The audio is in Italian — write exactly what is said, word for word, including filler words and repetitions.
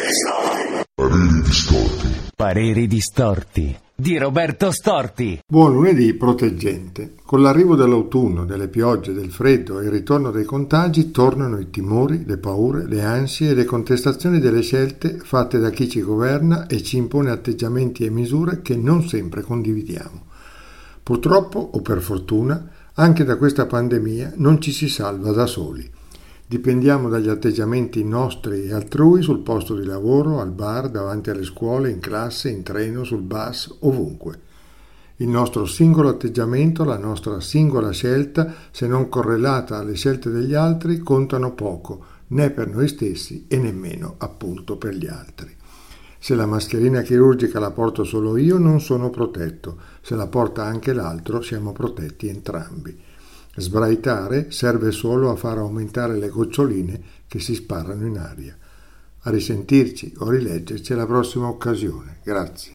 Pareri distorti. Pareri distorti di Roberto Storti. Buon lunedì proteggente. Con l'arrivo dell'autunno, delle piogge, del freddo e il ritorno dei contagi tornano i timori, le paure, le ansie e le contestazioni delle scelte fatte da chi ci governa e ci impone atteggiamenti e misure che non sempre condividiamo. Purtroppo, o per fortuna, anche da questa pandemia non ci si salva da soli. Dipendiamo dagli atteggiamenti nostri e altrui sul posto di lavoro, al bar, davanti alle scuole, in classe, in treno, sul bus, ovunque. Il nostro singolo atteggiamento, la nostra singola scelta, se non correlata alle scelte degli altri, contano poco, né per noi stessi e nemmeno appunto per gli altri. Se la mascherina chirurgica la porto solo io, non sono protetto. Se la porta anche l'altro, siamo protetti entrambi. Sbraitare serve solo a far aumentare le goccioline che si sparano in aria. A risentirci o rileggerci alla prossima occasione. Grazie.